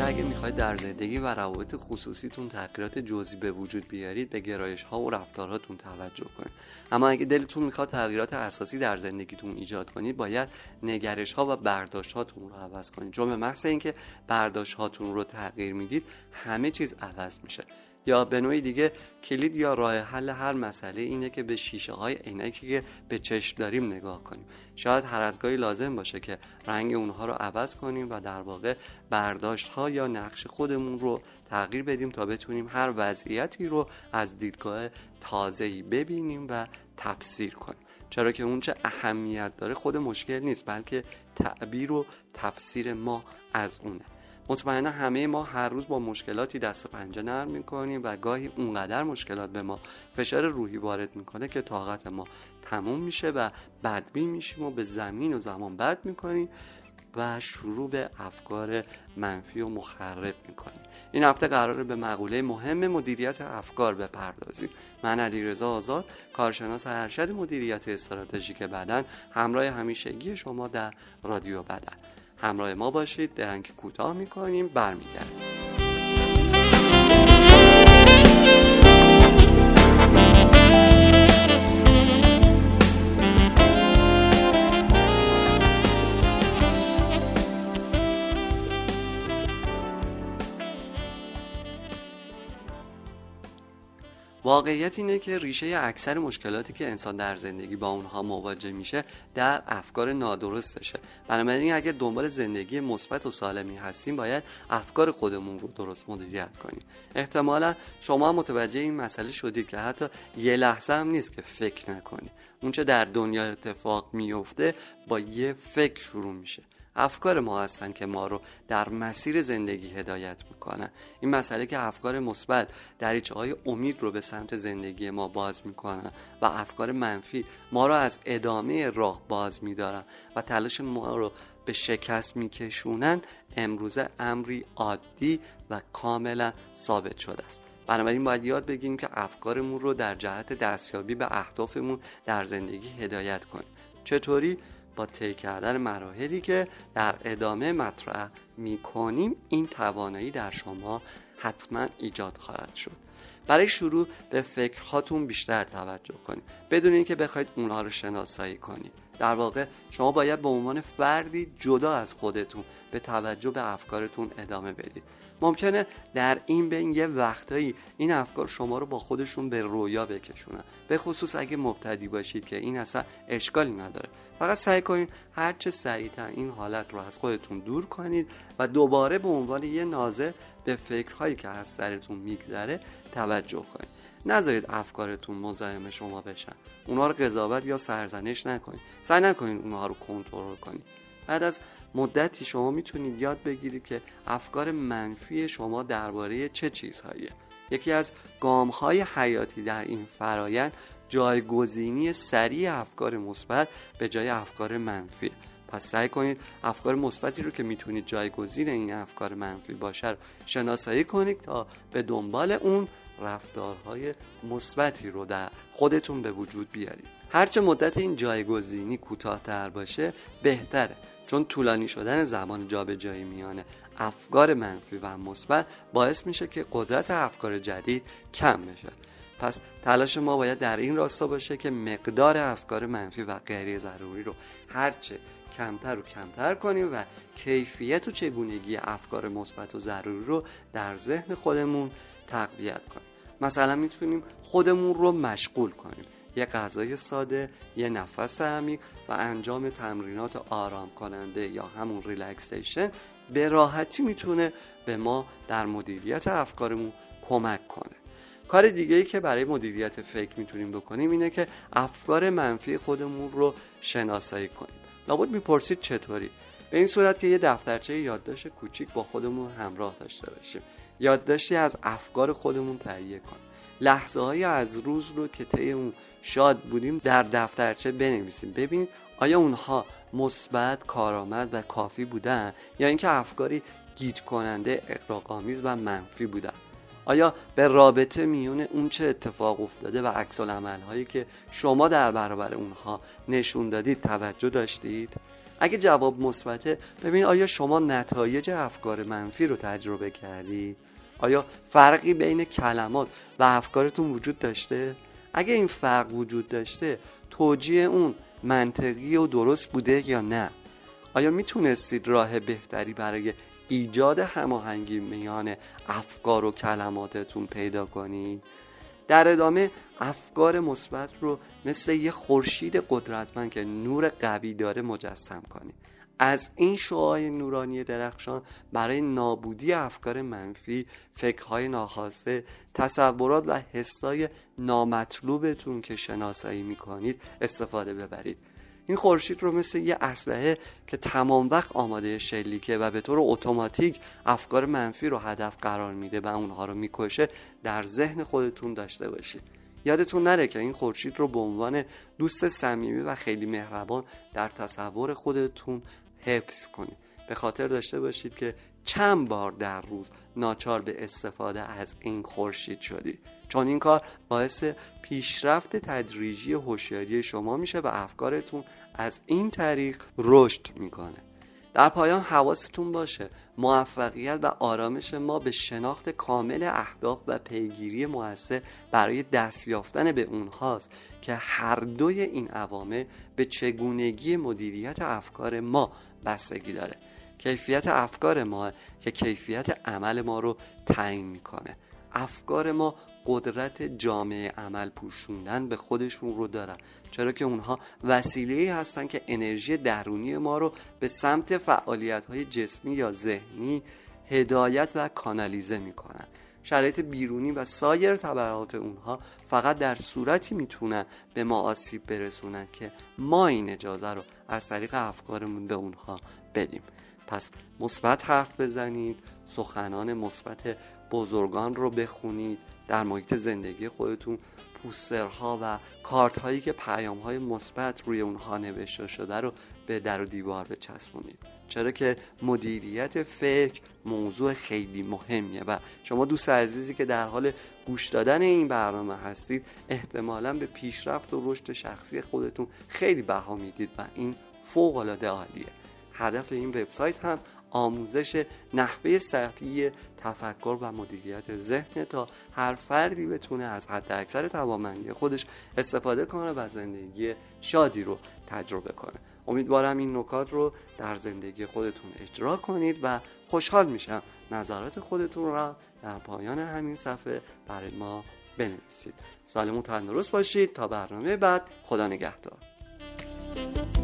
میگه اگه میخواید در زندگی و روابط خصوصیتون تغییرات جزئی به وجود بیارید به گرایش ها و رفتارهاتون توجه کنید. اما اگه دلتون میخواد تغییرات اساسی در زندگیتون ایجاد کنید باید نگرش ها و برداشت هاتون رو عوض کنید، چون به محض اینکه برداشت هاتون رو تغییر میدید همه چیز عوض میشه. یا به نوعی دیگه کلید یا راه حل هر مسئله اینه که به شیشه های عینکی که به چشم داریم نگاه کنیم. شاید هر از گاهی لازم باشه که رنگ اونها رو عوض کنیم و در واقع برداشت ها یا نقش خودمون رو تغییر بدیم تا بتونیم هر وضعیتی رو از دیدگاه تازه‌ای ببینیم و تفسیر کنیم. چرا که اون چه اهمیت داره خود مشکل نیست، بلکه تعبیر و تفسیر ما از اونه. مطمئنا همه ما هر روز با مشکلاتی دست و پنجه نرم میکنیم و گاهی اونقدر مشکلات به ما فشار روحی وارد میکنه که طاقت ما تموم میشه و بدبین میشیم و به زمین و زمان بد میکنیم و شروع به افکار منفی و مخرب میکنیم. این هفته قراره به مقوله مهم مدیریت افکار بپردازیم. من علیرضا آزاد، کارشناس ارشد مدیریت استراتژیک بدن، همراه همیشگی شما در رادیو بدن. همراه ما باشید، درنگ کوتاه میکنیم، برمیگردیم. واقعیت اینه که ریشه اکثر مشکلاتی که انسان در زندگی با اونها مواجه میشه در افکار نادرستشه. بنابراین اگه دنبال زندگی مثبت و سالمی هستیم باید افکار خودمون رو درست مدیریت کنیم. احتمالا شما متوجه این مسئله شدید که حتی یه لحظه هم نیست که فکر نکنی. اون چه در دنیا اتفاق میفته با یه فکر شروع میشه. افکار ما هستن که ما رو در مسیر زندگی هدایت میکنن. این مسئله که افکار مثبت دریچه‌های امید رو به سمت زندگی ما باز میکنن و افکار منفی ما رو از ادامه راه باز میدارن و تلاش ما رو به شکست میکشونن، امروزه امری عادی و کاملا ثابت شده است. بنابراین باید یاد بگیریم که افکارمون رو در جهت دستیابی به اهدافمون در زندگی هدایت کنیم. چطوری؟ با طی کردن مراحلی که در ادامه مطرح می‌کنیم. این توانایی در شما حتما ایجاد خواهد شد. برای شروع به فکرهاتون بیشتر توجه کنید بدون اینکه بخواید اونها رو شناسایی کنید. در واقع شما باید به عنوان فردی جدا از خودتون به توجه به افکارتون ادامه بدید. ممکنه در این بین یه وقتایی این افکار شما رو با خودشون به رویا بکشونن، به خصوص اگه مبتدی باشید که این اصلا اشکالی نداره. فقط سعی کنید هر چه سریعتر این حالت رو از خودتون دور کنید و دوباره به عنوان یه ناظر به فکرهایی که از سرتون میگذره توجه کنید. نذارید افکارتون مزاحم شما بشن. اونها رو قضاوت یا سرزنش نکنید. سعی نکنید اونها رو کنترل کنید. بعد از مدتی شما میتونید یاد بگیرید که افکار منفی شما درباره چه چیزهاییه. یکی از گام‌های حیاتی در این فرایند جایگزینی سریع افکار مثبت به جای افکار منفی. پس سعی کنید افکار مثبتی رو که میتونید جایگزین این افکار منفی باشه رو شناسایی کنید تا به دنبال اون رفتارهای مثبتی رو در خودتون به وجود بیارید. هرچه مدت این جایگزینی کوتاه‌تر باشه بهتره، چون طولانی شدن زمان جابجایی میان افکار منفی و مثبت باعث میشه که قدرت افکار جدید کم بشه. پس تلاش ما باید در این راستا باشه که مقدار افکار منفی و غیر ضروری رو هرچه کمتر و کمتر کنیم و کیفیت و چگونگی افکار مثبت و ضروری رو در ذهن خودمون تقویت کنیم. مثلا میتونیم خودمون رو مشغول کنیم، یه غذای ساده، یه نفس عمیق و انجام تمرینات آرام کننده یا همون ریلکسیشن به راحتی میتونه به ما در مدیریت افکارمون کمک کنه. کار دیگه‌ای که برای مدیریت فکر میتونیم بکنیم اینه که افکار منفی خودمون رو شناسایی کنیم. لابد میپرسید چطوری؟ به این صورت که یه دفترچه یادداشت کوچیک با خودمون همراه داشته باشیم. یادداشتی از افکار خودمون تهیه کنیم. لحظه‌های از روز رو که طی اون شاد بودیم در دفترچه بنویسیم. ببین آیا اونها مثبت، کارآمد و کافی بودن یا اینکه افکاری گیج کننده، اغراق‌آمیز و منفی بودن؟ آیا به رابطه میون اون چه اتفاق افتاده و عکس العمل‌هایی که شما در برابر اونها نشون دادید توجه داشتید؟ اگه جواب مثبته، ببین آیا شما نتایج افکار منفی رو تجربه کردی؟ آیا فرقی بین کلمات و افکارتون وجود داشته؟ اگه این فرق وجود داشته، توجیه اون منطقی و درست بوده یا نه؟ آیا میتونستید راه بهتری برای ایجاد هماهنگی میان افکار و کلماتتون پیدا کنید؟ در ادامه افکار مثبت رو مثل یه خورشید قدرتمند که نور قوی داره مجسم کنید. از این شعاع نورانی درخشان برای نابودی افکار منفی، فکرهای ناخواسته، تصورات و حسای نامطلوبتون که شناسایی میکنید استفاده ببرید. این خورشید رو مثل یه اسلحه که تمام وقت آماده شلیکه و به طور اتوماتیک افکار منفی رو هدف قرار میده و اونها رو میکشه در ذهن خودتون داشته باشید. یادتون نره که این خورشید رو به عنوان دوست صمیمی و خیلی مهربان در تصور خودتون حفظ کنید. به خاطر داشته باشید که چند بار در روز ناچار به استفاده از این خورشید شدید، چون این کار باعث پیشرفت تدریجی هوشیاری شما میشه و افکارتون از این طریق رشد میکنه. در پایان حواستون باشه موفقیت و آرامش ما به شناخت کامل اهداف و پیگیری موثر برای دست یافتن به اونهاست که هر دوی این عوامل به چگونگی مدیریت افکار ما بستگی داره. کیفیت افکار ما که کیفیت عمل ما رو تعیین میکنه. افکار ما قدرت جامعه عمل پوشوندن به خودشون رو دارن، چرا که اونها وسیله‌ای هستن که انرژی درونی ما رو به سمت فعالیت‌های جسمی یا ذهنی هدایت و کانالیزه میکنن. شرایط بیرونی و سایر تبعات اونها فقط در صورتی میتونن به ما آسیب برسونن که ما این اجازه رو از طریق افکارمون به اونها بدیم. پس مثبت حرف بزنید، سخنان مثبت بزرگان رو بخونید، در محیط زندگی خودتون پوسترها و کارت هایی که پیام های مثبت روی اونها نوشته شده رو به در و دیوار بچسبونید، چرا که مدیریت فکر موضوع خیلی مهمیه و شما دوست عزیزی که در حال گوش دادن این برنامه هستید احتمالاً به پیشرفت و رشد شخصی خودتون خیلی بها میدید و این فوق العاده عالیه. هدف این وبسایت هم آموزش نحوه صحیح تفکر و مدیریت ذهن تا هر فردی بتونه از حد اکثر توانمندی خودش استفاده کنه و زندگی شادی رو تجربه کنه. امیدوارم این نکات رو در زندگی خودتون اجرا کنید و خوشحال میشم نظرات خودتون رو در پایان همین صفحه برای ما بنویسید. سالم و تندرست باشید تا برنامه بعد. خدا نگهدار.